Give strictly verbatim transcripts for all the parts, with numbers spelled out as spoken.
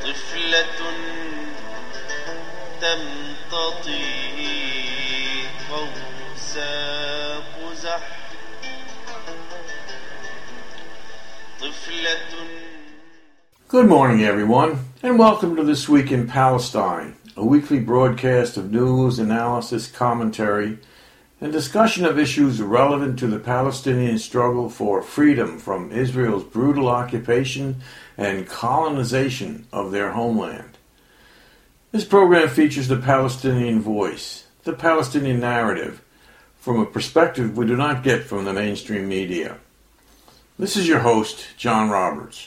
طفلة تمتطي قوس قزح طفلة. Good morning, everyone, and welcome to This Week in Palestine, a weekly broadcast of news, analysis, commentary, and discussion of issues relevant to the Palestinian struggle for freedom from Israel's brutal occupation and colonization of their homeland. This program features the Palestinian voice, the Palestinian narrative, from a perspective we do not get from the mainstream media. This is your host, John Roberts.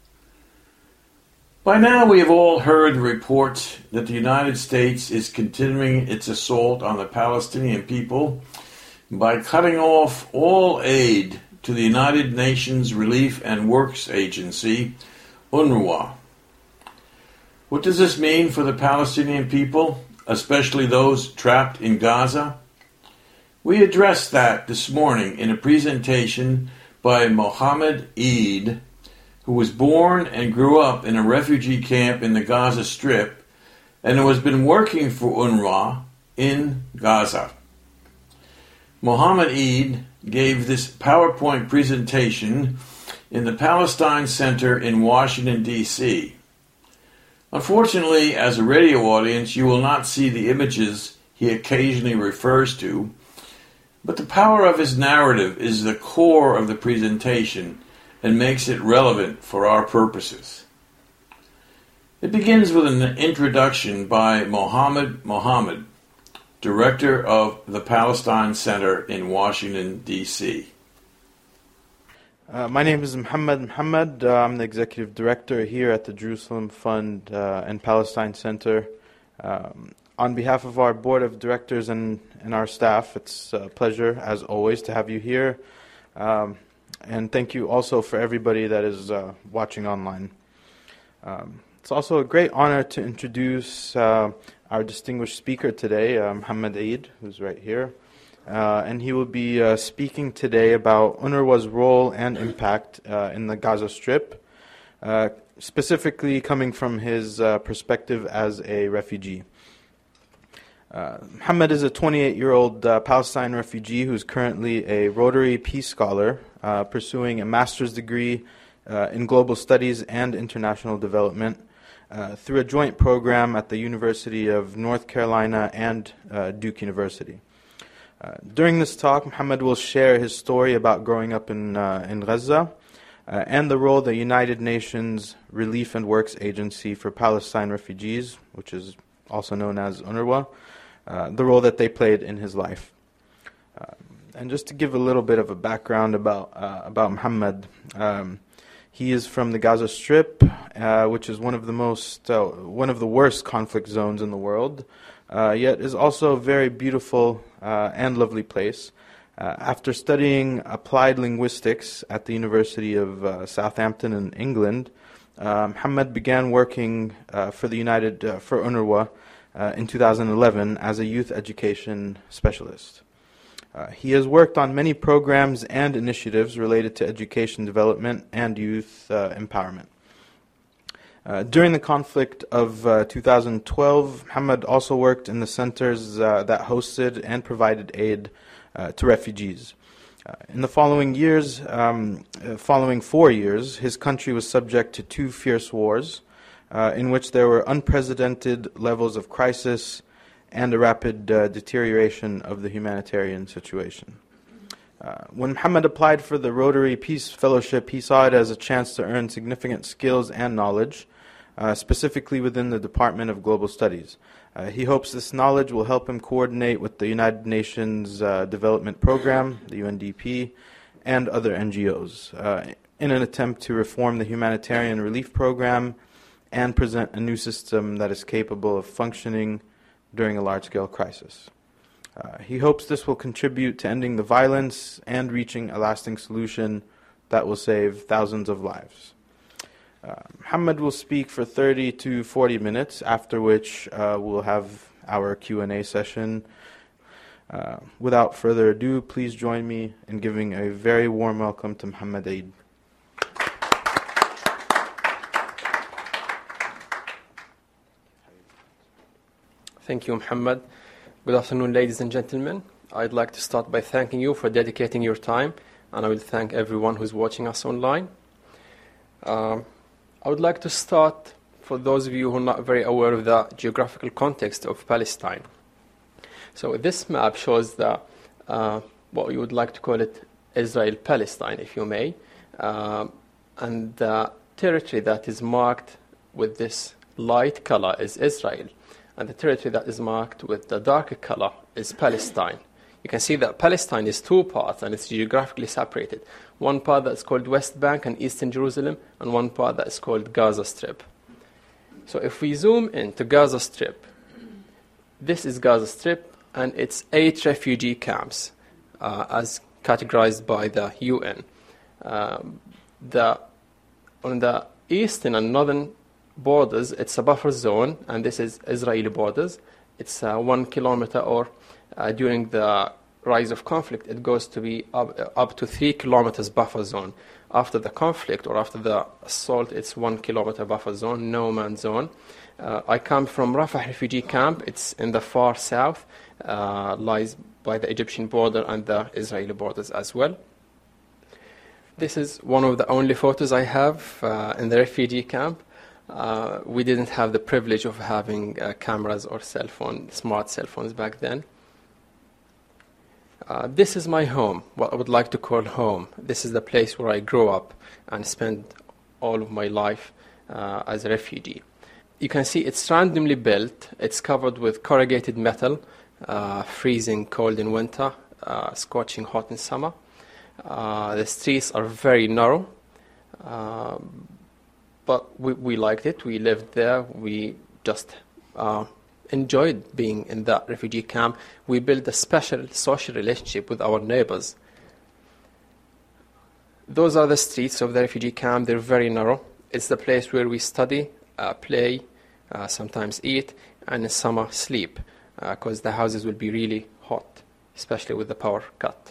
By now we have all heard the reports that the United States is continuing its assault on the Palestinian people by cutting off all aid to the United Nations Relief and Works Agency, UNRWA. What does this mean for the Palestinian people, especially those trapped in Gaza? We addressed that this morning in a presentation by Mohammed Eid, who was born and grew up in a refugee camp in the Gaza Strip and who has been working for UNRWA in Gaza. Mohammed Eid gave this PowerPoint presentation in the Palestine Center in Washington, D C Unfortunately, as a radio audience, you will not see the images he occasionally refers to, but the power of his narrative is the core of the presentation and makes it relevant for our purposes. It begins with an introduction by Mohammed Mohammed, Director of the Palestine Center in Washington, D C Uh, my name is Mohammed Mohammed. Uh, I'm the Executive Director here at the Jerusalem Fund uh, and Palestine Center. Um, on behalf of our Board of Directors and, and our staff, it's a pleasure, as always, to have you here. Um, And thank you also for everybody that is uh, watching online. Um, it's also a great honor to introduce uh, our distinguished speaker today, uh, Mohammed Eid, who's right here. Uh, and he will be uh, speaking today about UNRWA's role and impact uh, in the Gaza Strip, uh, specifically coming from his uh, perspective as a refugee. Uh, Mohammed is a twenty-eight-year-old uh, Palestine refugee who's currently a Rotary Peace Scholar uh, pursuing a master's degree uh, in global studies and international development uh, through a joint program at the University of North Carolina and uh, Duke University. Uh, during this talk, Mohammed will share his story about growing up in, uh, in Gaza uh, and the role the United Nations Relief and Works Agency for Palestine Refugees, which is also known as UNRWA, Uh, the role that they played in his life. Uh, and just to give a little bit of a background about uh, about Mohammed, um, he is from the Gaza Strip, uh, which is one of the most uh, one of the worst conflict zones in the world, uh, yet is also a very beautiful uh, and lovely place. Uh, after studying applied linguistics at the University of uh, Southampton in England, uh, Mohammed began working uh, for the United uh, for UNRWA Uh, in two thousand eleven as a youth education specialist. Uh, he has worked on many programs and initiatives related to education development and youth uh, empowerment. Uh, during the conflict of uh, two thousand twelve, Mohammed also worked in the centers uh, that hosted and provided aid uh, to refugees. Uh, in the following years, um, uh, following four years, his country was subject to two fierce wars, Uh, in which there were unprecedented levels of crisis and a rapid uh, deterioration of the humanitarian situation. Uh, when Mohammed applied for the Rotary Peace Fellowship, he saw it as a chance to earn significant skills and knowledge, uh, specifically within the Department of Global Studies. Uh, he hopes this knowledge will help him coordinate with the United Nations uh, Development Program, the U N D P, and other N G Os, uh, in an attempt to reform the humanitarian relief program and present a new system that is capable of functioning during a large-scale crisis. Uh, he hopes this will contribute to ending the violence and reaching a lasting solution that will save thousands of lives. Uh, Mohammed will speak for thirty to forty minutes, after which uh, we'll have our Q and A session. Uh, without further ado, please join me in giving a very warm welcome to Mohammed Eid. Thank you, Muhammad. Good afternoon, ladies and gentlemen. I'd like to start by thanking you for dedicating your time, and I will thank everyone who's watching us online. Um, I would like to start, for those of you who are not very aware of the geographical context of Palestine. So this map shows the, uh, what you would like to call it, Israel-Palestine, if you may, uh, and the territory that is marked with this light color is Israel, and the territory that is marked with the darker color is Palestine. You can see that Palestine is two parts, and it's geographically separated. One part that's called West Bank and Eastern Jerusalem, and one part that is called Gaza Strip. So if we zoom into Gaza Strip, this is Gaza Strip, and it's eight refugee camps, uh, as categorized by the U N. Um, the, on the eastern and northern borders, it's a buffer zone, and this is Israeli borders. It's uh, one kilometer, or uh, during the rise of conflict, it goes to be up, uh, up to three kilometers buffer zone. After the conflict or after the assault, it's one kilometer buffer zone, no man's zone. Uh, I come from Rafah refugee camp. It's in the far south, uh, lies by the Egyptian border and the Israeli borders as well. This is one of the only photos I have uh, in the refugee camp. Uh, we didn't have the privilege of having uh, cameras or cell phone, smart cell phones back then. Uh, this is my home, what I would like to call home. This is the place where I grew up and spent all of my life uh, as a refugee. You can see it's randomly built. It's covered with corrugated metal, uh, freezing cold in winter, uh, scorching hot in summer. Uh, the streets are very narrow. Uh, But we, we liked it. We lived there. We just uh, enjoyed being in that refugee camp. We built a special social relationship with our neighbors. Those are the streets of the refugee camp. They're very narrow. It's the place where we study, uh, play, uh, sometimes eat, and in summer sleep, because uh, the houses will be really hot, especially with the power cut.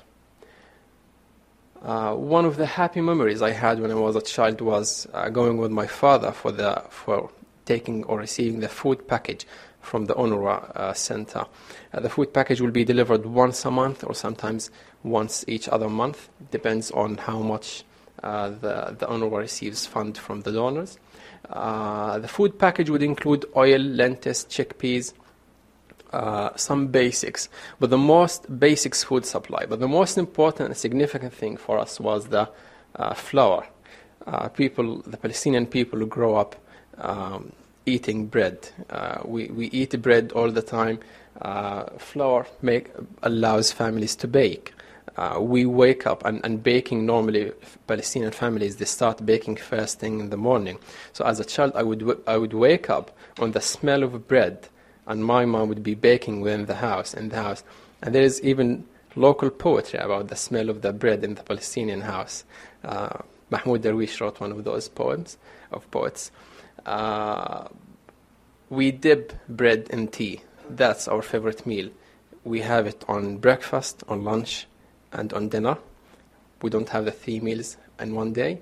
Uh, one of the happy memories I had when I was a child was uh, going with my father for the for taking or receiving the food package from the UNRWA uh, center. Uh, the food package will be delivered once a month or sometimes once each other month. Depends on how much uh, the, the UNRWA receives fund from the donors. Uh, the food package would include oil, lentils, chickpeas, Uh, some basics, but the most basics food supply. But the most important and significant thing for us was the uh, flour. Uh, people, the Palestinian people who grow up um, eating bread. Uh, we, we eat bread all the time. Uh, flour make, allows families to bake. Uh, we wake up, and, and baking normally, Palestinian families, they start baking first thing in the morning. So as a child, I would, w- I would wake up on the smell of bread, and my mom would be baking within the house, in the house. And there is even local poetry about the smell of the bread in the Palestinian house. Uh, Mahmoud Darwish wrote one of those poems, of poets. Uh, we dip bread in tea. That's our favorite meal. We have it on breakfast, on lunch, and on dinner. We don't have the three meals in one day.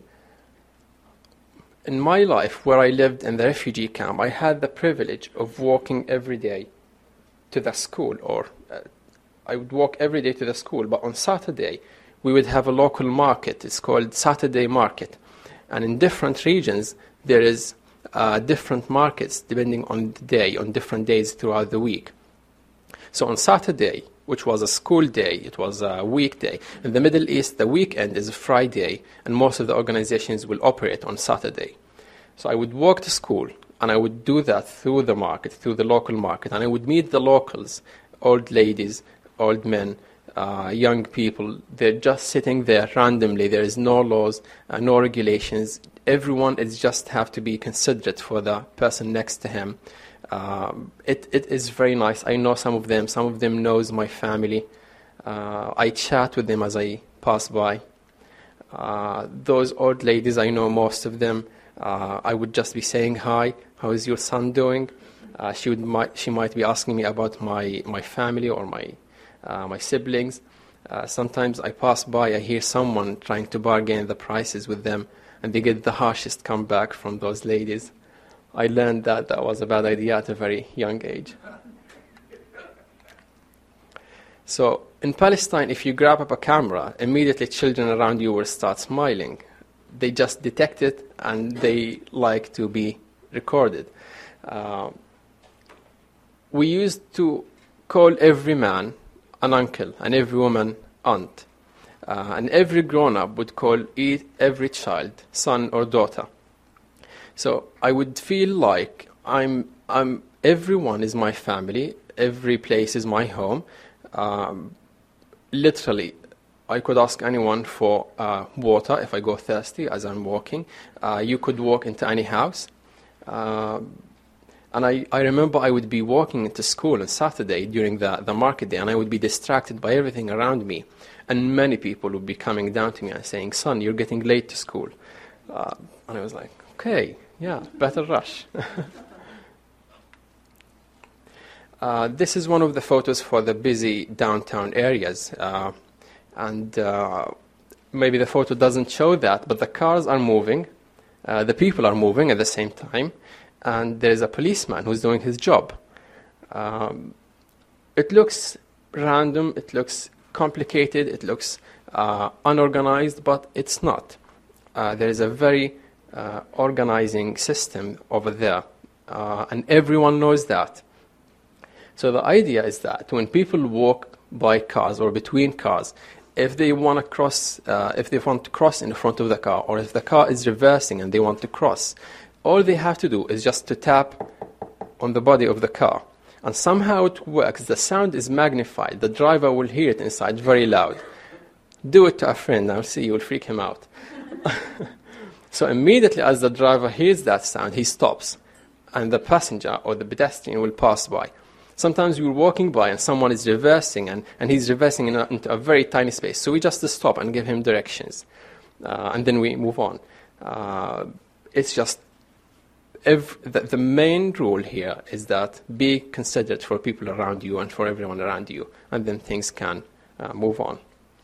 In my life, where I lived in the refugee camp, I had the privilege of walking every day to the school, or uh, I would walk every day to the school, but on Saturday, we would have a local market. It's called Saturday Market. And in different regions, there is uh, different markets depending on the day, on different days throughout the week. So on Saturday, which was a school day, it was a weekday. In the Middle East, the weekend is a Friday, and most of the organizations will operate on Saturday. So I would walk to school, and I would do that through the market, through the local market, and I would meet the locals, old ladies, old men, uh, young people. They're just sitting there randomly. There is no laws, uh, no regulations. Everyone is just have to be considerate for the person next to him. Um, it, it is very nice. I know some of them. Some of them knows my family. Uh, I chat with them as I pass by. Uh, those old ladies, I know most of them. Uh, I would just be saying, hi, how is your son doing? Uh, she would might, she might be asking me about my, my family or my, uh, my siblings. Uh, sometimes I pass by, I hear someone trying to bargain the prices with them, and they get the harshest comeback from those ladies. I learned that that was a bad idea at a very young age. So in Palestine, if you grab up a camera, immediately children around you will start smiling. They just detect it, and they like to be recorded. Uh, we used to call every man an uncle and every woman aunt. Uh, and every grown-up would call e- every child son or daughter. So I would feel like I'm, I'm, everyone is my family, every place is my home. Um, literally, I could ask anyone for uh, water if I go thirsty as I'm walking. Uh, you could walk into any house. Uh, and I, I remember I would be walking into school on Saturday during the, the market day, and I would be distracted by everything around me. And many people would be coming down to me and saying, "Son, you're getting late to school." Uh, and I was like, okay, yeah, better rush. uh, this is one of the photos for the busy downtown areas. Uh, and uh, maybe the photo doesn't show that, but the cars are moving, uh, the people are moving at the same time, and there is a policeman who's doing his job. Um, it looks random, it looks complicated, it looks uh, unorganized, but it's not. Uh, there is a very uh, organizing system over there, uh, and everyone knows that. So the idea is that when people walk by cars or between cars, if they want to cross, uh, if they want to cross in front of the car, or if the car is reversing and they want to cross, all they have to do is just to tap on the body of the car. And somehow it works. The sound is magnified. The driver will hear it inside very loud. Do it to a friend. I'll see you will freak him out. So immediately as the driver hears that sound, he stops. And the passenger or the pedestrian will pass by. Sometimes we're walking by and someone is reversing, and, and he's reversing in a, into a very tiny space. So we just stop and give him directions. Uh, and then we move on. Uh, it's just... If the, the main rule here is that be considerate for people around you and for everyone around you, and then things can uh, move on.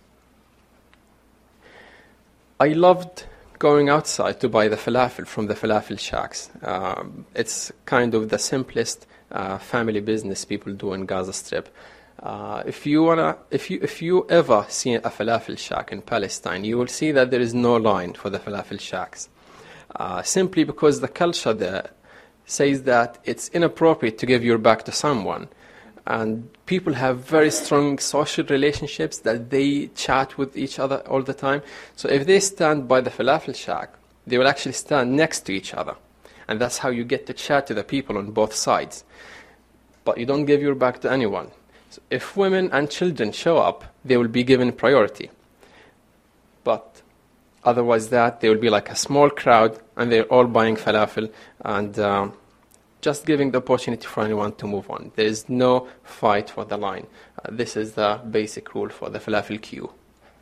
I loved going outside to buy the falafel from the falafel shacks. Um, it's kind of the simplest uh, family business people do in Gaza Strip. Uh, if you wanna, if you if you ever see a falafel shack in Palestine, you will see that there is no line for the falafel shacks. Uh, simply because the culture there says that it's inappropriate to give your back to someone. And people have very strong social relationships that they chat with each other all the time. So if they stand by the falafel shack, they will actually stand next to each other. And that's how you get to chat to the people on both sides. But you don't give your back to anyone. So if women and children show up, they will be given priority. But otherwise that, there will be like a small crowd, and they're all buying falafel and um, just giving the opportunity for anyone to move on. There is no fight for the line. Uh, this is the basic rule for the falafel queue.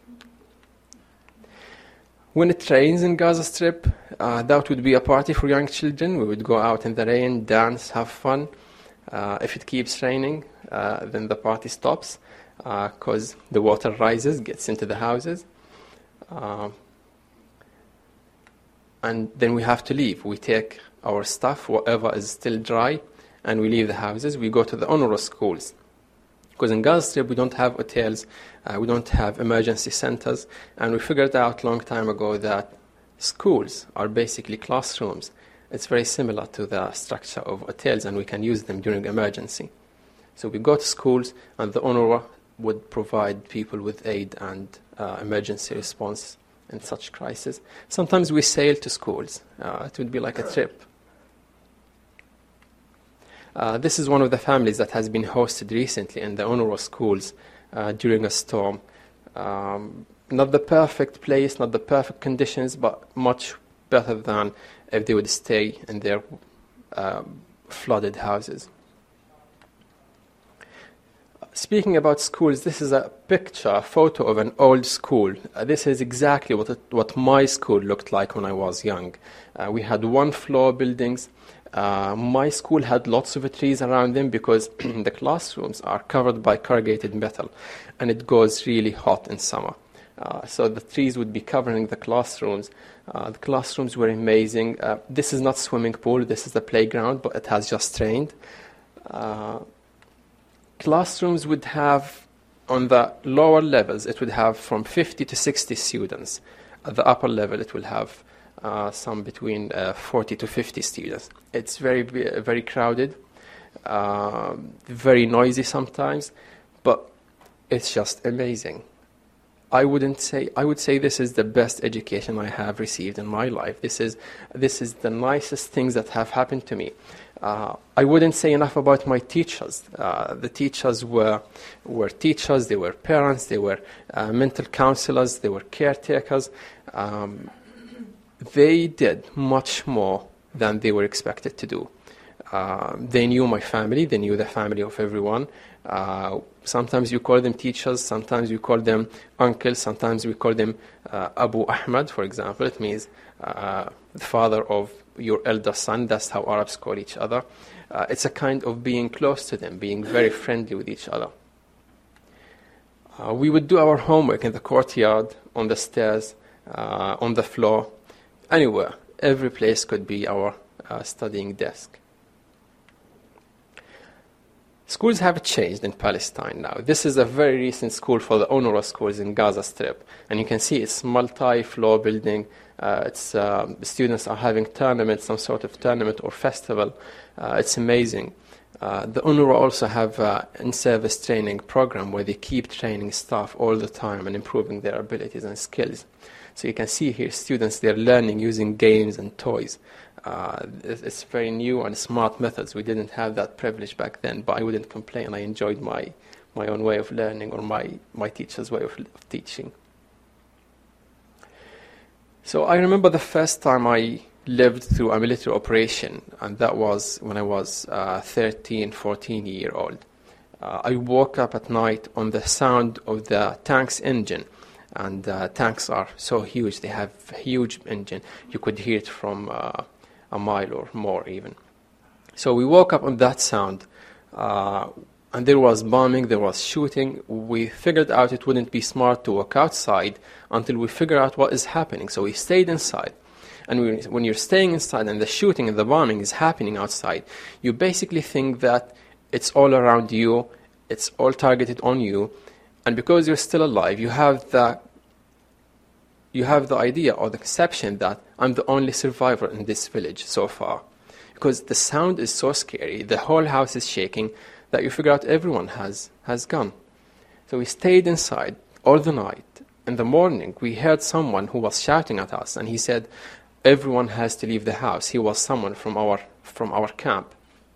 When it rains in Gaza Strip, uh, that would be a party for young children. We would go out in the rain, dance, have fun. Uh, if it keeps raining, uh, then the party stops because uh, the water rises, gets into the houses. Uh, And then we have to leave. We take our stuff, whatever is still dry, and we leave the houses. We go to the UNRWA schools. Because in Gaza Strip, we don't have hotels, uh, we don't have emergency centers, and we figured out a long time ago that schools are basically classrooms. It's very similar to the structure of hotels, and we can use them during emergency. So we go to schools, and the UNRWA would provide people with aid and uh, emergency response in such crisis. Sometimes we sail to schools. Uh, it would be like a trip. Uh, this is one of the families that has been hosted recently in the UNRWA schools uh, during a storm. Um, not the perfect place, not the perfect conditions, but much better than if they would stay in their uh, flooded houses. Speaking about schools, this is a picture, a photo of an old school. Uh, this is exactly what it, what my school looked like when I was young. Uh, we had one-floor buildings. Uh, my school had lots of trees around them because the classrooms are covered by corrugated metal, and it goes really hot in summer. Uh, so the trees would be covering the classrooms. Uh, the classrooms were amazing. Uh, this is not swimming pool. This is the playground, but it has just rained. Uh, Classrooms would have on the lower levels, it would have from fifty to sixty students. At the upper level, it will have uh, some between uh, forty to fifty students. It's very, very crowded, uh, very noisy sometimes, but it's just amazing. I wouldn't say, I would say this is the best education I have received in my life. This is, this is the nicest things that have happened to me. Uh, I wouldn't say enough about my teachers. Uh, the teachers were, were teachers, they were parents, they were uh, mental counselors, they were caretakers. Um, they did much more than they were expected to do. Uh, they knew my family, they knew the family of everyone. Uh, sometimes you call them teachers, sometimes you call them uncles, sometimes we call them uh, Abu Ahmad, for example. It means uh, the father of your elder son. That's how Arabs call each other. Uh, it's a kind of being close to them, being very friendly with each other. Uh, we would do our homework in the courtyard, on the stairs, uh, on the floor, anywhere. Every place could be our uh, studying desk. Schools have changed in Palestine now. This is a very recent school for the UNRWA schools in Gaza Strip. And you can see it's multi-floor building. Uh, it's, uh, students are having tournaments, some sort of tournament or festival. Uh, it's amazing. Uh, the UNRWA also have an in-service training program where they keep training staff all the time and improving their abilities and skills. So you can see here students, they're learning using games and toys. Uh, it's very new and smart methods. We didn't have that privilege back then, but I wouldn't complain. I enjoyed my, my own way of learning or my, my teacher's way of, of teaching. So I remember the first time I lived through a military operation, and that was when I was uh, thirteen, fourteen year old. Uh, I woke up at night on the sound of the tank's engine. And uh, tanks are so huge, they have a huge engine. You could hear it from uh, a mile or more even. So we woke up on that sound, uh, and there was bombing, there was shooting. We figured out it wouldn't be smart to walk outside until we figure out what is happening. So we stayed inside. And we, when you're staying inside and the shooting and the bombing is happening outside, you basically think that it's all around you, it's all targeted on you. And because you're still alive, you have the you have the idea or the conception that I'm the only survivor in this village so far. Because the sound is so scary, the whole house is shaking, that you figure out everyone has, has gone. So we stayed inside all the night. In the morning, we heard someone who was shouting at us, and he said, everyone has to leave the house. He was someone from our, from our camp.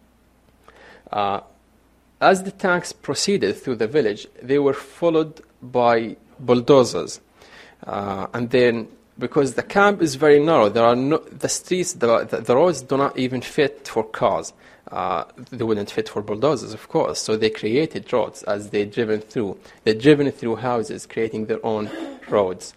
Uh, As the tanks proceeded through the village, they were followed by bulldozers. Uh, and then, because the camp is very narrow, there are no, the streets, the, the, the roads do not even fit for cars. Uh, they wouldn't fit for bulldozers, of course. So they created roads as they driven through. They're driven through houses, creating their own roads.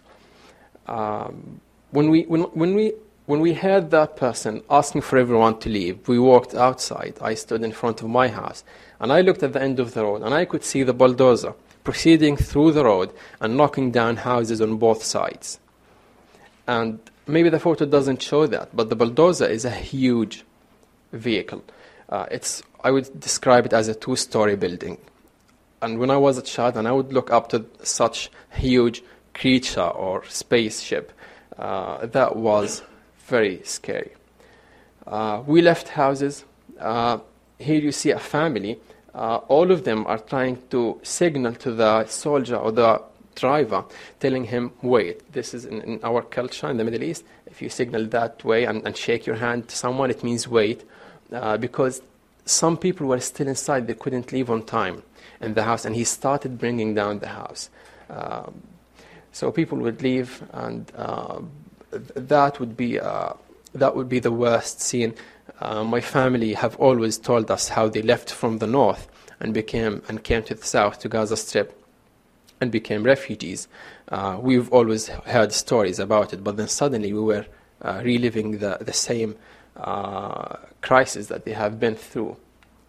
Um, when we when when we When we heard that person asking for everyone to leave, we walked outside. I stood in front of my house, and I looked at the end of the road, and I could see the bulldozer proceeding through the road and knocking down houses on both sides. And maybe the photo doesn't show that, but the bulldozer is a huge vehicle. Uh, it's I would describe it as a two-story building. And when I was a child, and I would look up to such huge creature or spaceship, uh, that was very scary. Uh, we left houses. Uh, here you see a family. Uh, all of them are trying to signal to the soldier or the driver, telling him, wait. This is in, in our culture in the Middle East. If you signal that way and, and shake your hand to someone, it means wait. Uh, because some people were still inside. They couldn't leave on time in the house. And he started bringing down the house. Uh, so people would leave, and uh, that would be uh, that would be the worst scene. Uh, my family have always told us how they left from the north and became and came to the south, to Gaza Strip, and became refugees. Uh, we've always heard stories about it, but then suddenly we were uh, reliving the the same uh, crisis that they have been through.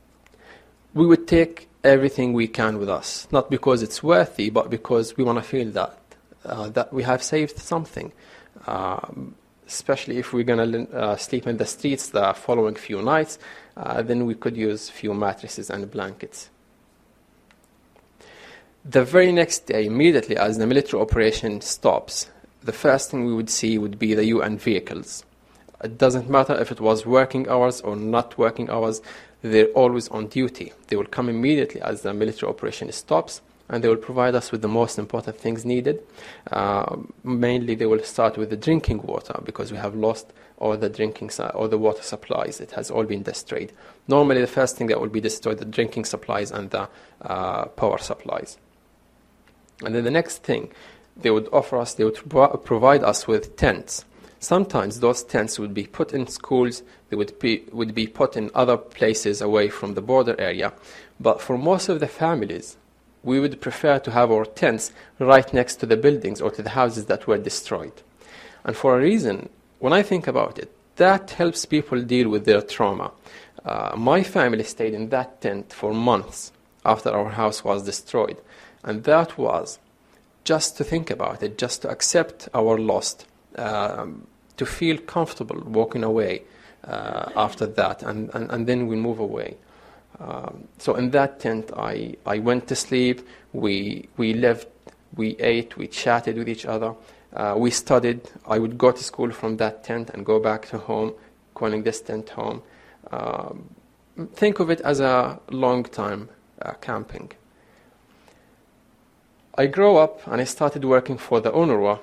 We would take everything we can with us, not because it's worthy, but because we want to feel that uh, that we have saved something. Um, especially if we're going to uh, sleep in the streets the following few nights, uh, then we could use few mattresses and blankets. The very next day, immediately as the military operation stops, the first thing we would see would be the U N vehicles. It doesn't matter if it was working hours or not working hours, they're always on duty. They will come immediately as the military operation stops, and they will provide us with the most important things needed. Uh, mainly, they will start with the drinking water, because we have lost all the drinking, su- all the water supplies. It has all been destroyed. Normally, the first thing that will be destroyed, the drinking supplies and the uh, power supplies. And then the next thing, they would offer us, they would pro- provide us with tents. Sometimes those tents would be put in schools, they would be, would be put in other places away from the border area. But for most of the families, we would prefer to have our tents right next to the buildings or to the houses that were destroyed. And for a reason, when I think about it, that helps people deal with their trauma. Uh, my family stayed in that tent for months after our house was destroyed. And that was just to think about it, just to accept our loss, um, to feel comfortable walking away uh, after that, and, and, and then we move away. Um, so in that tent, I, I went to sleep, we, we lived, we ate, we chatted with each other, uh, we studied. I would go to school from that tent and go back to home, calling this tent home. Um, think of it as a long time uh, camping. I grew up and I started working for the UNRWA.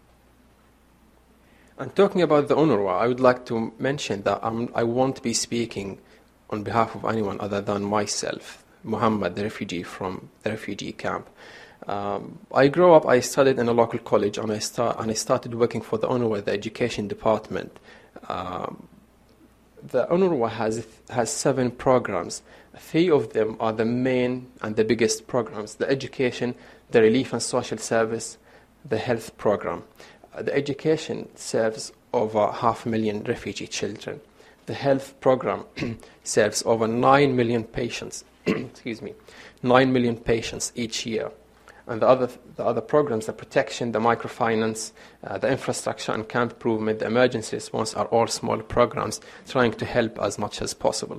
And talking about the UNRWA, I would like to mention that I'm, I won't be speaking on behalf of anyone other than myself, Muhammad, the refugee from the refugee camp. Um, I grew up, I studied in a local college, and I, start, and I started working for the UNRWA, the education department. Um, the UNRWA has, has seven programs. Three of them are the main and the biggest programs: the education, the relief and social service, the health program. Uh, the education serves over half a million refugee children. The health program serves over nine million patients, excuse me, nine million patients each year. And the other, the other programs, the protection, the microfinance, uh, the infrastructure and camp improvement, the emergency response, are all small programs trying to help as much as possible.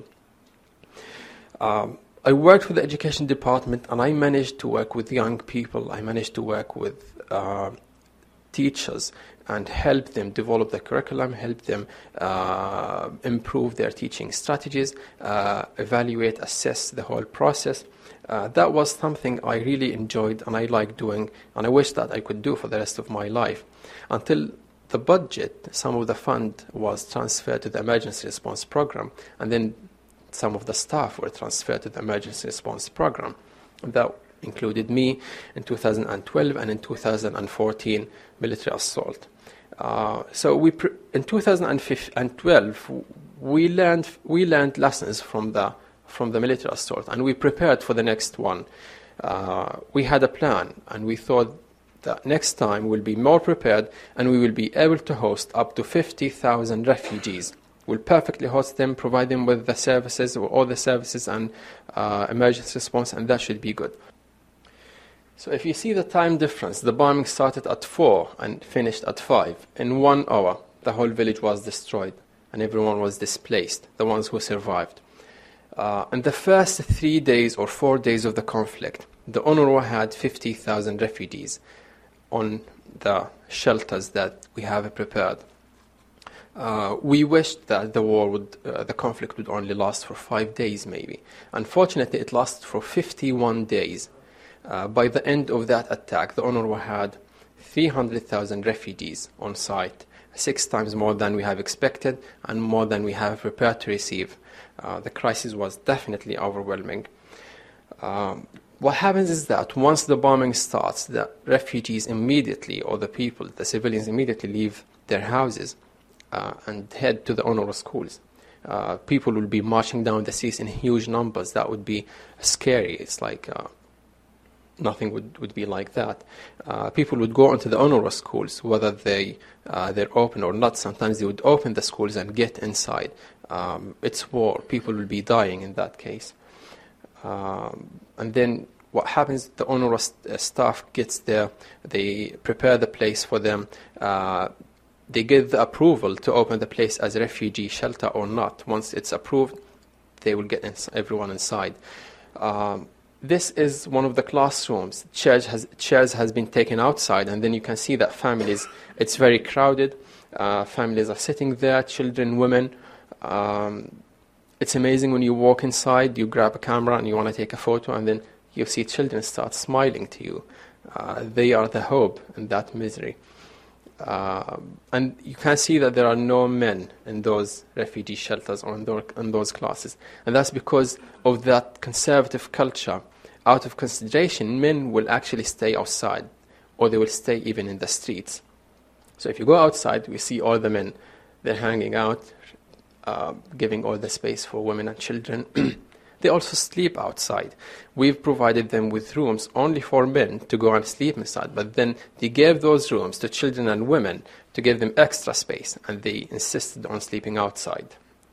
Um, I worked with the education department, and I managed to work with young people. I managed to work with uh, teachers and help them develop the curriculum, help them uh, improve their teaching strategies, uh, evaluate, assess the whole process. Uh, that was something I really enjoyed and I liked doing, and I wish that I could do for the rest of my life. Until the budget, some of the fund was transferred to the emergency response program, and then some of the staff were transferred to the emergency response program. That included me in two thousand twelve, and in two thousand fourteen, military assault. Uh, so we pre- in two thousand twelve, we learned we learned lessons from the from the military assault, and we prepared for the next one. Uh, we had a plan, and we thought that next time we'll be more prepared, and we will be able to host up to fifty thousand refugees. We'll perfectly host them, provide them with the services, or all the services and uh, emergency response, and that should be good. So if you see the time difference, the bombing started at four and finished at five. In one hour, the whole village was destroyed, and everyone was displaced, the ones who survived. Uh, in the first three days or four days of the conflict, the UNRWA had fifty thousand refugees on the shelters that we have prepared. Uh, we wished that the war would, uh, the conflict would only last for five days maybe. Unfortunately, it lasted for fifty-one days. Uh, by the end of that attack, the UNRWA had three hundred thousand refugees on site, six times more than we have expected and more than we have prepared to receive. Uh, the crisis was definitely overwhelming. Um, what happens is that once the bombing starts, the refugees immediately, or the people, the civilians immediately leave their houses uh, and head to the UNRWA schools. Uh, people will be marching down the streets in huge numbers. That would be scary. It's like uh, nothing would, would be like that. Uh, people would go into the UNRWA schools, whether they, uh, they're open or not. Sometimes they would open the schools and get inside. Um, it's war. People will be dying in that case. Um, and then what happens, the UNRWA st- staff gets there, they prepare the place for them, uh, they give the approval to open the place as a refugee shelter or not. Once it's approved, they will get ins- everyone inside. Um, this is one of the classrooms. Chairs has, chairs has been taken outside, and then you can see that families, it's very crowded. Uh, families are sitting there, children, women. Um, it's amazing when you walk inside, you grab a camera and you want to take a photo, and then you see children start smiling to you. Uh, they are the hope in that misery. Uh, and you can see that there are no men in those refugee shelters or in those, in those classes. And that's because of that conservative culture. Out of consideration, men will actually stay outside, or they will stay even in the streets. So if you go outside, we see all the men. They're hanging out, uh, giving all the space for women and children. They also sleep outside. We've provided them with rooms only for men to go and sleep inside, but then they gave those rooms to children and women to give them extra space, and they insisted on sleeping outside.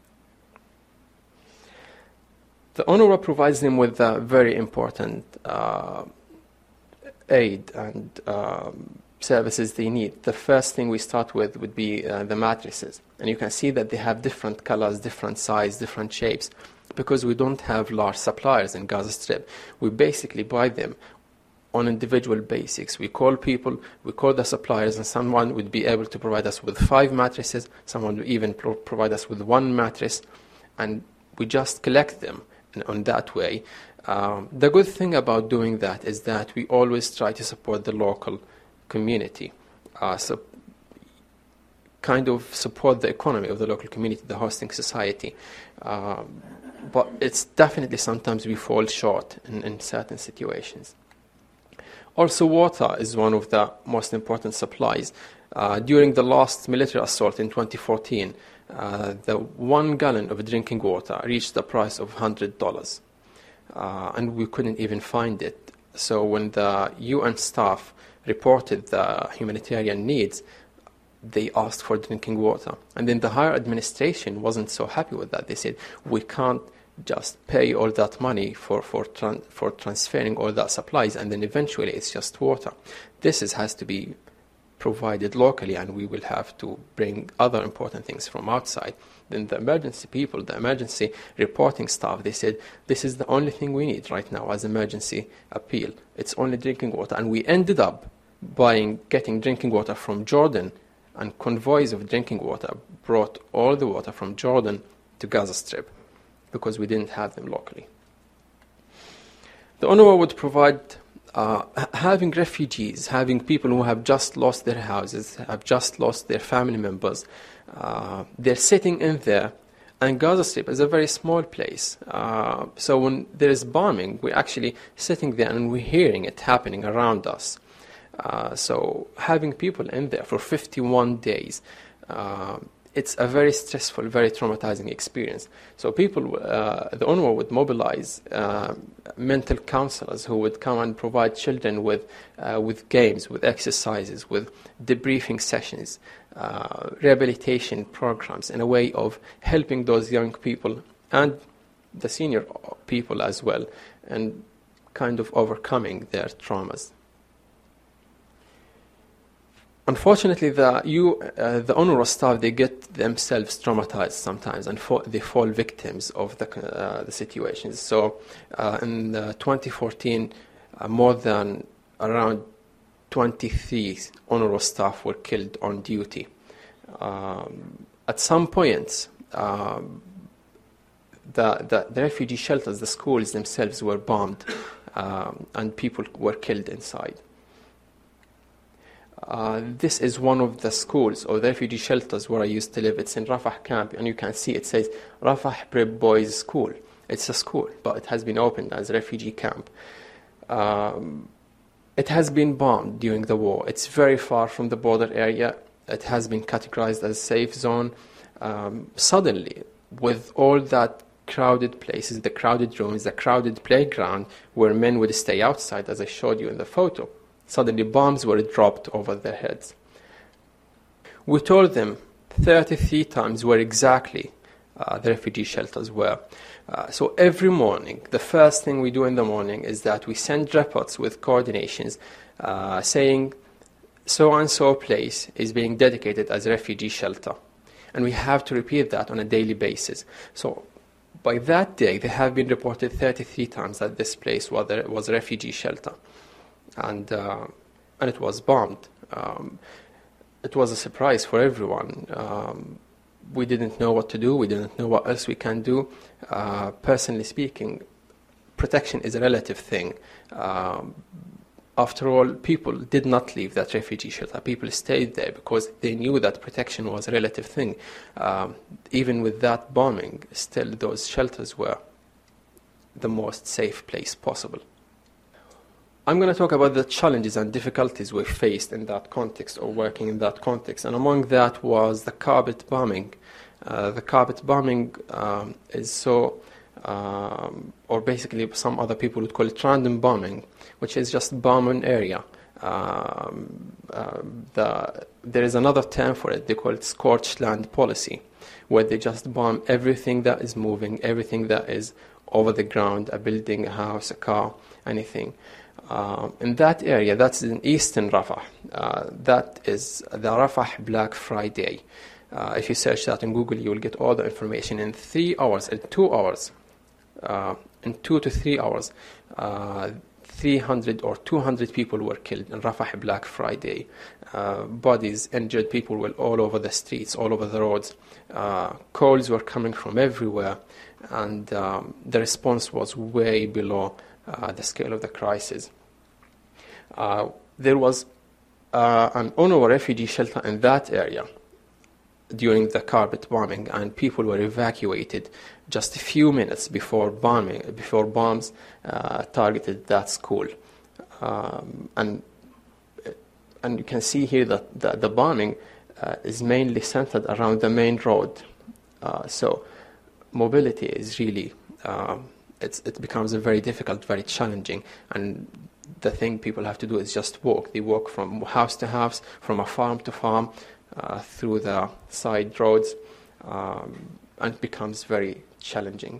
The UNRWA provides them with a very important uh, aid and um, services they need. The first thing we start with would be uh, the mattresses. And you can see that they have different colors, different size, different shapes, because we don't have large suppliers in Gaza Strip. We basically buy them on individual basics. We call people, we call the suppliers, and someone would be able to provide us with five mattresses, someone would even pro- provide us with one mattress, and we just collect them in, on that way. Um, the good thing about doing that is that we always try to support the local community, uh, so kind of support the economy of the local community, the hosting society. Um, but it's definitely sometimes we fall short in, in certain situations. Also, water is one of the most important supplies. Uh, during the last military assault in twenty fourteen, uh, the one gallon of drinking water reached the price of one hundred dollars, uh, and we couldn't even find it. So when the U N staff reported the humanitarian needs, they asked for drinking water. And then the higher administration wasn't so happy with that. They said, we can't just pay all that money for, for, tran- for transferring all that supplies, and then eventually it's just water. This is, has to be provided locally, and we will have to bring other important things from outside. Then the emergency people, the emergency reporting staff, they said, this is the only thing we need right now as emergency appeal. It's only drinking water. And we ended up buying, getting drinking water from Jordan, and convoys of drinking water brought all the water from Jordan to Gaza Strip because we didn't have them locally. The UNRWA would provide, uh, having refugees, having people who have just lost their houses, have just lost their family members, uh, they're sitting in there, and Gaza Strip is a very small place. Uh, so when there is bombing, we're actually sitting there and we're hearing it happening around us. Uh, so having people in there for fifty-one days, uh, it's a very stressful, very traumatizing experience. So people, uh, the UNRWA would mobilize uh, mental counselors who would come and provide children with uh, with games, with exercises, with debriefing sessions, uh, rehabilitation programs, in a way of helping those young people and the senior people as well, and kind of overcoming their traumas. Unfortunately, the, you, uh, the UNRWA staff, they get themselves traumatized sometimes, and fa- they fall victims of the, uh, the situations. So uh, in uh, twenty fourteen, uh, more than around twenty-three UNRWA staff were killed on duty. Um, at some points, um, the, the, the refugee shelters, the schools themselves were bombed, um, and people were killed inside. Uh, this is one of the schools or the refugee shelters where I used to live. It's in Rafah camp, and you can see it says Rafah Prep Boys School. It's a school, but it has been opened as a refugee camp. Um, it has been bombed during the war. It's very far from the border area. It has been categorized as a safe zone. Um, suddenly, with all that crowded places, the crowded rooms, the crowded playground where men would stay outside, as I showed you in the photo, suddenly bombs were dropped over their heads. We told them thirty-three times where exactly uh, the refugee shelters were. Uh, so every morning, the first thing we do in the morning is that we send reports with coordinations uh, saying so-and-so place is being dedicated as a refugee shelter. And we have to repeat that on a daily basis. So by that day, there have been reported thirty-three times that this place was a, was a refugee shelter, and uh, and it was bombed. Um, it was a surprise for everyone. Um, we didn't know what to do. We didn't know what else we can do. Uh, personally speaking, protection is a relative thing. Um, after all, people did not leave that refugee shelter. People stayed there because they knew that protection was a relative thing. Um, even with that bombing, still those shelters were the most safe place possible. I'm going to talk about the challenges and difficulties we faced in that context or working in that context. And among that was the carpet bombing. Uh, the carpet bombing um, is so, um, or basically some other people would call it random bombing, which is just bomb an area. Um, uh, the, there is another term for it. They call it scorched land policy, where they just bomb everything that is moving, everything that is over the ground, a building, a house, a car, anything. Uh, in that area, that's in eastern Rafah. Uh, that is the Rafah Black Friday. Uh, if you search that in Google, you will get all the information. In three hours, in two hours, uh, in two to three hours, uh, three hundred or two hundred people were killed in Rafah Black Friday. Uh, bodies, injured people were all over the streets, all over the roads. Uh, calls were coming from everywhere, and um, the response was way below Uh, the scale of the crisis. Uh, there was uh, an UNRWA refugee shelter in that area during the carpet bombing, and people were evacuated just a few minutes before bombing, before bombs uh, targeted that school. Um, and and you can see here that the, the bombing uh, is mainly centered around the main road. Uh, so mobility is really um, It's, it becomes a very difficult, very challenging, and the thing people have to do is just walk. They walk from house to house, from a farm to farm, uh, through the side roads, um, and it becomes very challenging.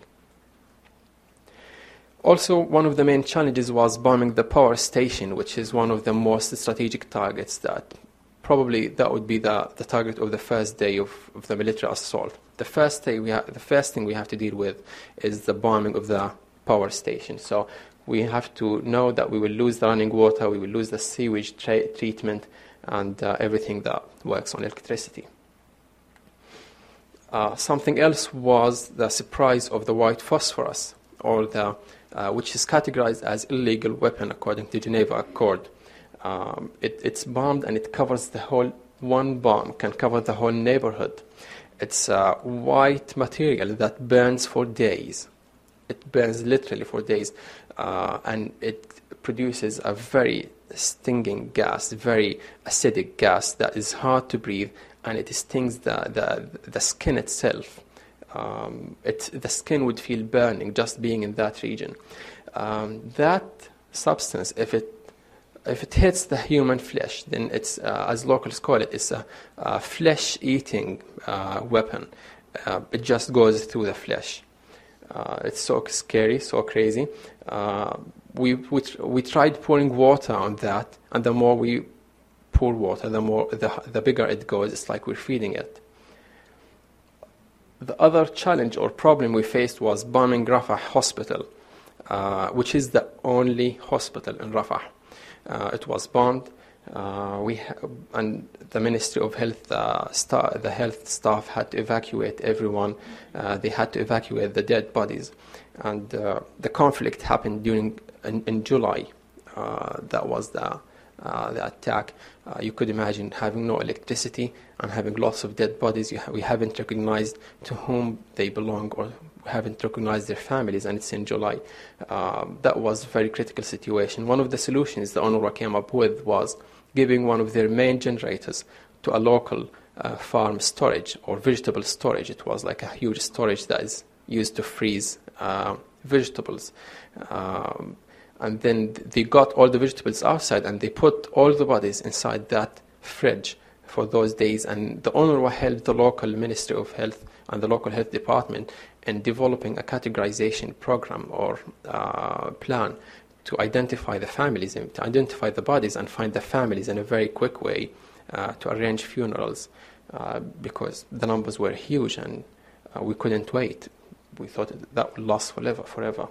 Also, one of the main challenges was bombing the power station, which is one of the most strategic targets. That probably that would be the, the target of the first day of, of the military assault. The first thing we ha- the first thing we have to deal with is the bombing of the power station. So we have to know that we will lose the running water, we will lose the sewage tra- treatment, and uh, everything that works on electricity. Uh, something else was the surprise of the white phosphorus, or the uh, which is categorized as illegal weapon according to Geneva Accord. Um, it, it's bombed and it covers the whole. One bomb can cover the whole neighborhood. It's a white material that burns for days. It burns literally for days, uh, and it produces a very stinging gas, very acidic gas that is hard to breathe, and it stings the the, the skin itself. Um, it, the skin would feel burning just being in that region. Um, that substance, if it If it hits the human flesh, then it's, uh, as locals call it, it's a, a flesh-eating uh, weapon. Uh, it just goes through the flesh. Uh, it's so scary, so crazy. Uh, we, we we tried pouring water on that, and the more we pour water, the more the the bigger it goes. It's like we're feeding it. The other challenge or problem we faced was bombing Rafah Hospital, uh, which is the only hospital in Rafah. Uh, it was bombed. Uh, we ha- and the Ministry of Health, uh, sta- the health staff had to evacuate everyone. Uh, they had to evacuate the dead bodies, and uh, the conflict happened during in, in July. Uh, that was the uh, the attack. Uh, you could imagine having no electricity and having lots of dead bodies. You ha- we haven't recognized to whom they belong, or haven't recognized their families, and it's in July. Uh, that was a very critical situation. One of the solutions the UNRWA came up with was giving one of their main generators to a local uh, farm storage or vegetable storage. It was like a huge storage that is used to freeze uh, vegetables. Um, and then they got all the vegetables outside, and they put all the bodies inside that fridge for those days. And the UNRWA helped the local Ministry of Health and the local health department in developing a categorization program or uh, plan to identify the families, and to identify the bodies and find the families in a very quick way, uh, to arrange funerals, uh, because the numbers were huge and uh, we couldn't wait. We thought that would last forever, forever.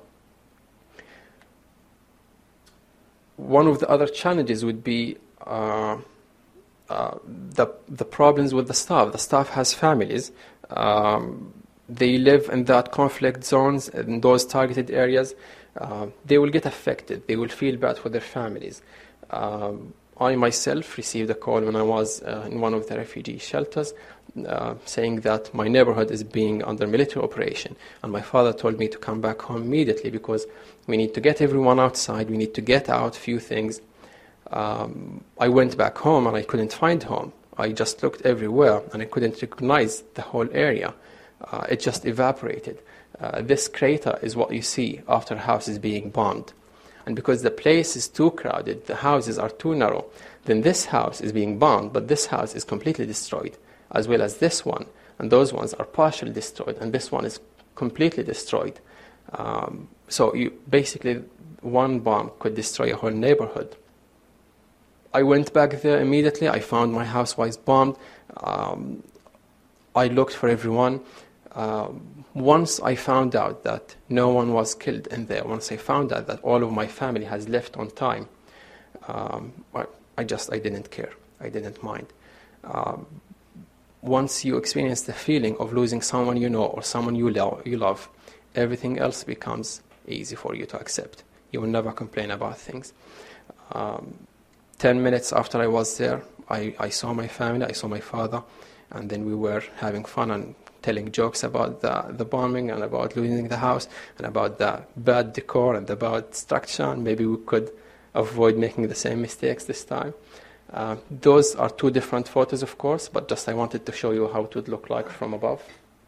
One of the other challenges would be uh, uh, the the problems with the staff. The staff has families. Um, they live in that conflict zones, in those targeted areas. Uh, they will get affected. They will feel bad for their families. Um, I myself received a call when I was uh, in one of the refugee shelters uh, saying that my neighborhood is being under military operation, and my father told me to come back home immediately because we need to get everyone outside, we need to get out a few things. Um, I went back home and I couldn't find home. I just looked everywhere and I couldn't recognize the whole area. Uh, it just evaporated. Uh, this crater is what you see after a house is being bombed. And because the place is too crowded, the houses are too narrow, then this house is being bombed, but this house is completely destroyed, as well as this one. And those ones are partially destroyed, and this one is completely destroyed. Um, so you basically, one bomb could destroy a whole neighborhood. I went back there immediately. I found my house was bombed. Um, I looked for everyone. Um, once I found out that no one was killed in there, once I found out that all of my family has left on time, um, I, I just, I didn't care. I didn't mind. Um, once you experience the feeling of losing someone you know or someone you, lo- you love, everything else becomes easy for you to accept. You will never complain about things. Um, ten minutes after I was there, I, I saw my family, I saw my father, and then we were having fun and telling jokes about the, the bombing and about losing the house and about the bad decor and the bad structure, and maybe we could avoid making the same mistakes this time. Uh, those are two different photos, of course, but just I wanted to show you how it would look like from above.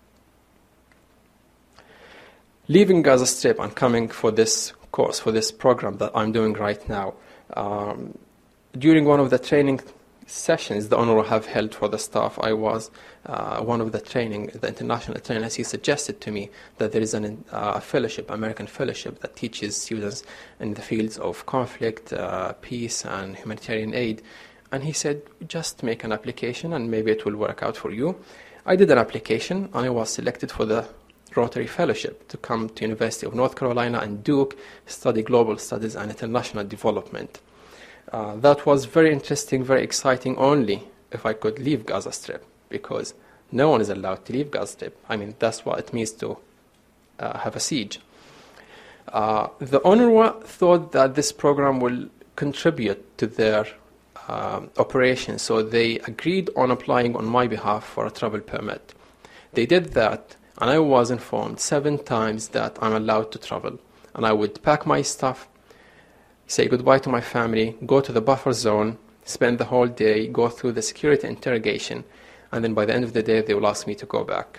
Leaving Gaza Strip and coming for this course, for this program that I'm doing right now, um, during one of the training sessions the UNRWA have held for the staff, I was uh, one of the training, the international trainers. He suggested to me that there is an, uh, a fellowship, American fellowship, that teaches students in the fields of conflict, uh, peace, and humanitarian aid. And he said, just make an application and maybe it will work out for you. I did an application and I was selected for the Rotary Fellowship to come to University of North Carolina and Duke, study global studies and international development. Uh, that was very interesting, very exciting only if I could leave Gaza Strip, because no one is allowed to leave Gaza Strip. I mean, that's what it means to uh, have a siege. Uh, the UNRWA thought that this program will contribute to their um, operation, so they agreed on applying on my behalf for a travel permit. They did that, and I was informed seven times that I'm allowed to travel. And I would pack my stuff, say goodbye to my family, go to the buffer zone, spend the whole day, go through the security interrogation, and then by the end of the day, they will ask me to go back.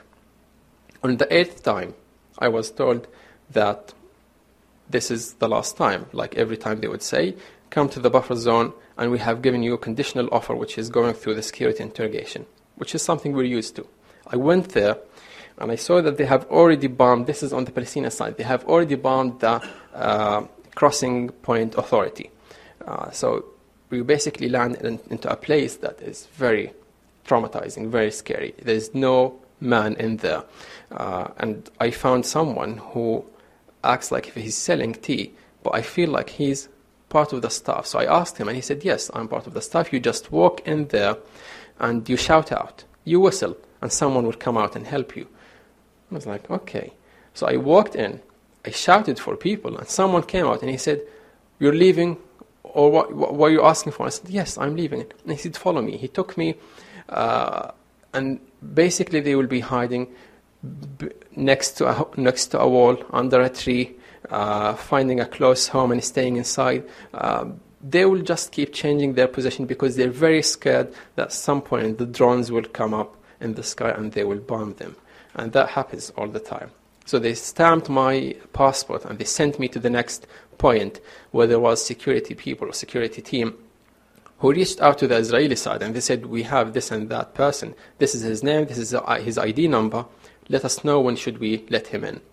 On the eighth time, I was told that this is the last time. Like every time they would say, come to the buffer zone, and we have given you a conditional offer, which is going through the security interrogation, which is something we're used to. I went there, and I saw that they have already bombed, this is on the Palestinian side, they have already bombed the uh, crossing point authority. Uh, so we basically land in, into a place that is very traumatizing, very scary. There's no man in there. Uh, and I found someone who acts like if he's selling tea, but I feel like he's part of the staff. So I asked him, and he said, yes, I'm part of the staff. You just walk in there and you shout out, you whistle, and someone will come out and help you. I was like, okay. So I walked in, I shouted for people, and someone came out and he said, you're leaving, or what, what, what are you asking for? I said, yes, I'm leaving. And he said, follow me. He took me, uh, and basically they will be hiding b- next to a, next to a wall, under a tree, uh, finding a close home and staying inside. Uh, they will just keep changing their position because they're very scared that at some point the drones will come up in the sky and they will bomb them. And that happens all the time. So they stamped my passport and they sent me to the next point where there was security people or security team who reached out to the Israeli side and they said, we have this and that person. This is his name, this is his I D number. Let us know when should we let him in.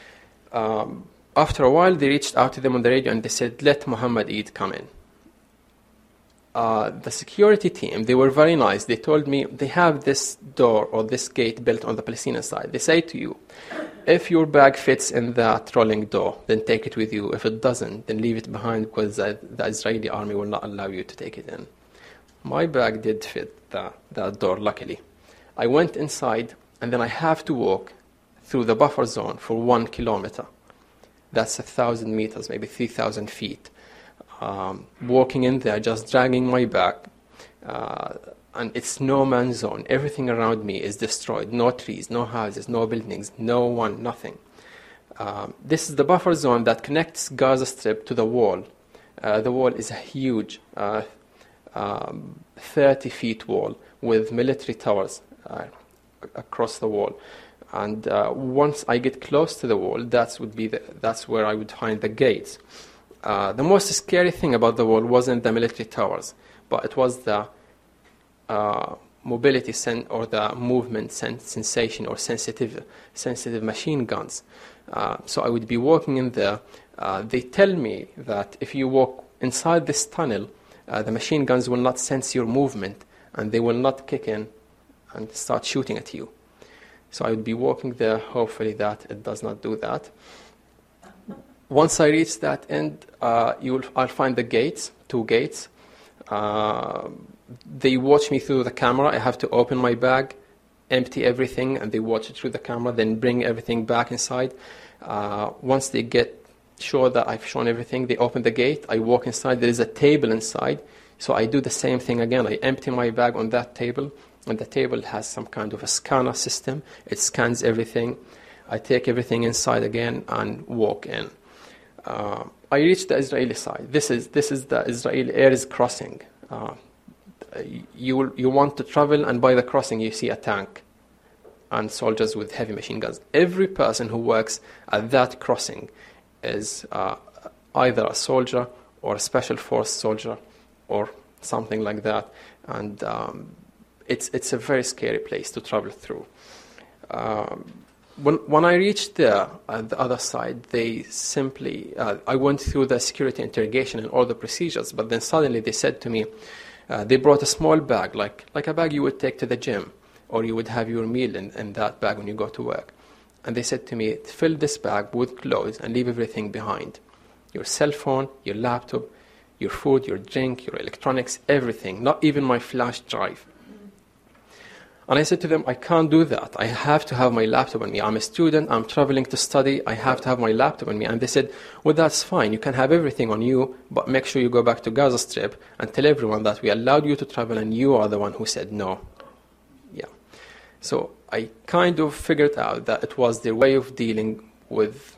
Um, after a while, they reached out to them on the radio and they said, let Muhammad Eid come in. Uh, the security team, they were very nice. They told me they have this door or this gate built on the Palestinian side. They say to you, If your bag fits in that rolling door, then take it with you. If it doesn't, then leave it behind because the, the Israeli army will not allow you to take it in. My bag did fit the, that door, luckily. I went inside, and then I have to walk through the buffer zone for one kilometer. That's a thousand meters, maybe three thousand feet. Um, walking in there, just dragging my bag. Uh, and it's no man's zone. Everything around me is destroyed. No trees, no houses, no buildings, no one, nothing. Um, this is the buffer zone that connects Gaza Strip to the wall. Uh, the wall is a huge uh, um, thirty feet wall with military towers uh, across the wall. And uh, once I get close to the wall, that's would be the, that's where I would find the gates. Uh, the most scary thing about the wall wasn't the military towers, but it was the uh, mobility sen- or the movement sen- sensation or sensitive sensitive machine guns. Uh, so I would be walking in there. Uh, they tell me that if you walk inside this tunnel, uh, the machine guns will not sense your movement and they will not kick in and start shooting at you. So I would be walking there, hopefully that it does not do that. Once I reach that end, uh, you will, I'll find the gates, two gates. Uh, they watch me through the camera. I have to open my bag, empty everything, and they watch it through the camera, then bring everything back inside. Uh, once they get sure that I've shown everything, they open the gate. I walk inside. There is a table inside. So I do the same thing again. I empty my bag on that table, and the table has some kind of a scanner system. It scans everything. I take everything inside again and walk in. Uh, I reach the Israeli side. This is this is the Israeli air crossing. Uh, you you want to travel, and by the crossing you see a tank and soldiers with heavy machine guns. Every person who works at that crossing is uh, either a soldier or a special force soldier or something like that, and um, it's it's a very scary place to travel through. Um, When when I reached there at the other side, they simply, uh, I went through the security interrogation and all the procedures, but then suddenly they said to me, uh, they brought a small bag, like, like a bag you would take to the gym, or you would have your meal in, in that bag when you go to work. And they said to me, fill this bag with clothes and leave everything behind. Your cell phone, your laptop, your food, your drink, your electronics, everything, not even my flash drive. And I said to them, I can't do that. I have to have my laptop on me. I'm a student. I'm traveling to study. I have to have my laptop on me. And they said, well, that's fine. You can have everything on you, but make sure you go back to Gaza Strip and tell everyone that we allowed you to travel and you are the one who said no. Yeah. So I kind of figured out that it was their way of dealing with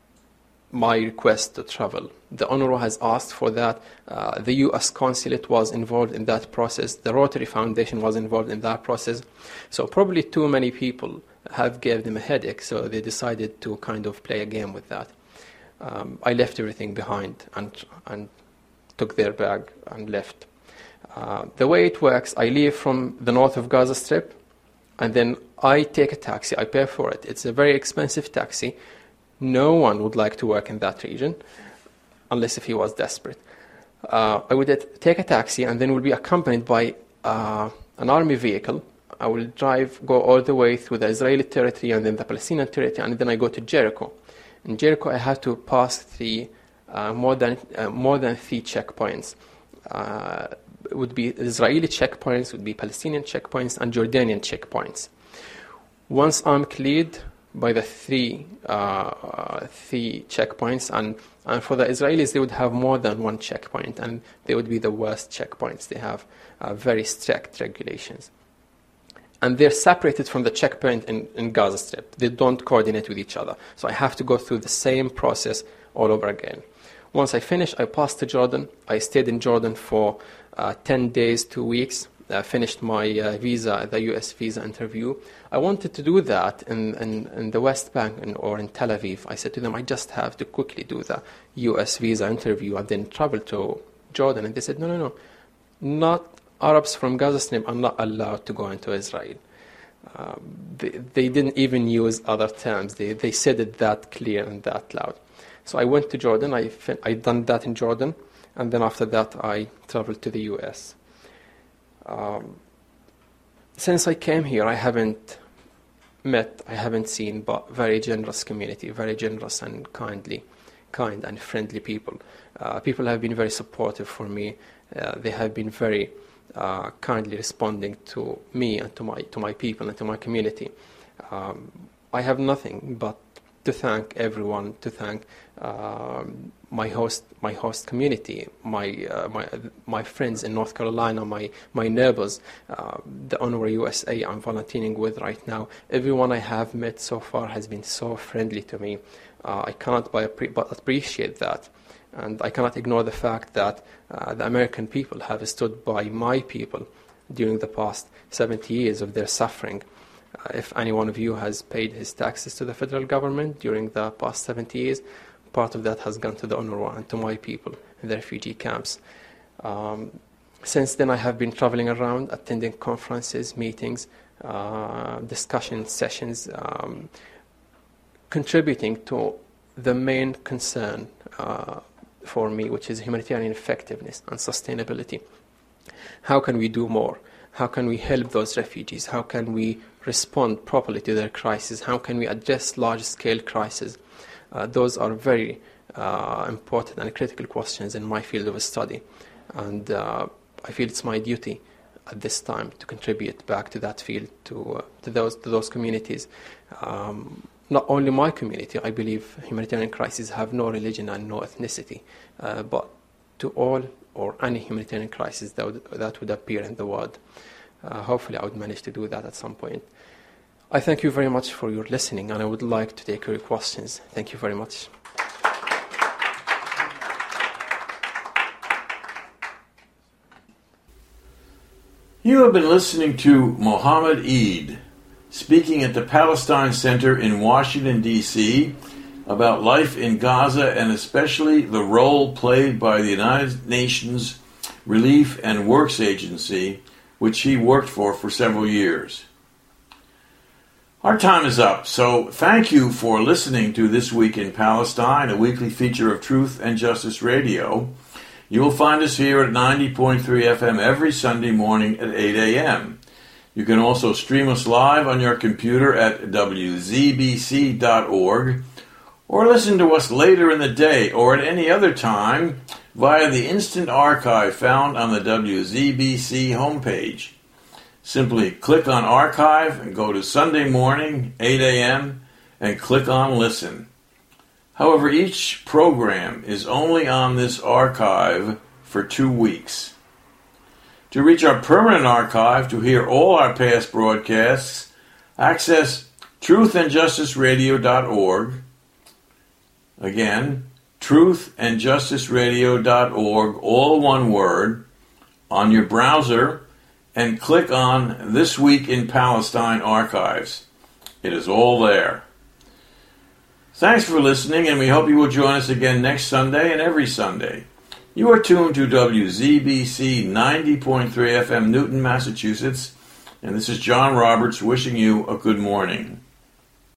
my request to travel. The UNRWA has asked for that. Uh, the U S consulate was involved in that process. The Rotary Foundation was involved in that process. So probably too many people have gave them a headache, so they decided to kind of play a game with that. Um, I left everything behind and, and took their bag and left. Uh, the way it works, I leave from the north of Gaza Strip, and then I take a taxi. I pay for it. It's a very expensive taxi. No one would like to work in that region, unless if he was desperate. Uh, I would take a taxi and then would be accompanied by uh, an army vehicle. I will drive, go all the way through the Israeli territory and then the Palestinian territory, and then I go to Jericho. In Jericho, I have to pass three, uh, more than uh, more than three checkpoints. Uh, it would be Israeli checkpoints, would be Palestinian checkpoints, and Jordanian checkpoints. Once I'm cleared by the three uh, three checkpoints, and, and for the Israelis, they would have more than one checkpoint, and they would be the worst checkpoints. They have uh, very strict regulations. And they're separated from the checkpoint in, in Gaza Strip. They don't coordinate with each other. So I have to go through the same process all over again. Once I finish, I pass to Jordan. I stayed in Jordan for uh, ten days, two weeks. I finished my uh, visa, the U S visa interview. I wanted to do that in, in, in the West Bank in, or in Tel Aviv. I said to them, I just have to quickly do the U S visa interview and then travel to Jordan. And they said, no, no, no. Not Arabs from Gaza Strip are not allowed to go into Israel. Um, they, they didn't even use other terms. They, they said it that clear and that loud. So I went to Jordan. I fin- I done that in Jordan. And then after that, I traveled to the U S. Um, since I came here, I haven't met, I haven't seen, but very generous community, very generous and kindly, kind and friendly people. Uh, people have been very supportive for me. Uh, they have been very uh, kindly responding to me and to my to my people and to my community. Um, I have nothing but to thank everyone, to thank uh, my host, my host community, my uh, my my friends in North Carolina, my my neighbors, uh, the UNRWA U S A I'm volunteering with right now. Everyone I have met so far has been so friendly to me. Uh, I cannot but, appre- but appreciate that, and I cannot ignore the fact that uh, the American people have stood by my people during the past seventy years of their suffering. Uh, if any one of you has paid his taxes to the federal government during the past seventy years, part of that has gone to the UNRWA and to my people in the refugee camps. Um, since then, I have been traveling around, attending conferences, meetings, uh, discussion sessions, um, contributing to the main concern uh, for me, which is humanitarian effectiveness and sustainability. How can we do more? How can we help those refugees? How can we respond properly to their crisis? How can we address large-scale crises? Uh, those are very uh, important and critical questions in my field of study. And uh, I feel it's my duty at this time to contribute back to that field, to, uh, to, those, to those communities. Um, not only my community, I believe humanitarian crises have no religion and no ethnicity, uh, but to all or any humanitarian crisis that would, that would appear in the world. Uh, hopefully I would manage to do that at some point. I thank you very much for your listening, and I would like to take your questions. Thank you very much. You have been listening to Mohammed Eid, speaking at the Palestine Center in Washington, D C, about life in Gaza and especially the role played by the United Nations Relief and Works Agency, which he worked for for several years. Our time is up, so thank you for listening to This Week in Palestine, a weekly feature of Truth and Justice Radio. You will find us here at ninety point three F M every Sunday morning at eight a.m. You can also stream us live on your computer at W Z B C dot org, or listen to us later in the day or at any other time via the instant archive found on the W Z B C homepage. Simply click on Archive and go to Sunday morning, eight a.m., and click on Listen. However, each program is only on this archive for two weeks. To reach our permanent archive to hear all our past broadcasts, access truth and justice radio dot org. Again, truth and justice radio dot org, all one word, on your browser, and click on This Week in Palestine Archives. It is all there. Thanks for listening, and we hope you will join us again next Sunday and every Sunday. You are tuned to W Z B C ninety point three F M, Newton, Massachusetts, and this is John Roberts wishing you a good morning.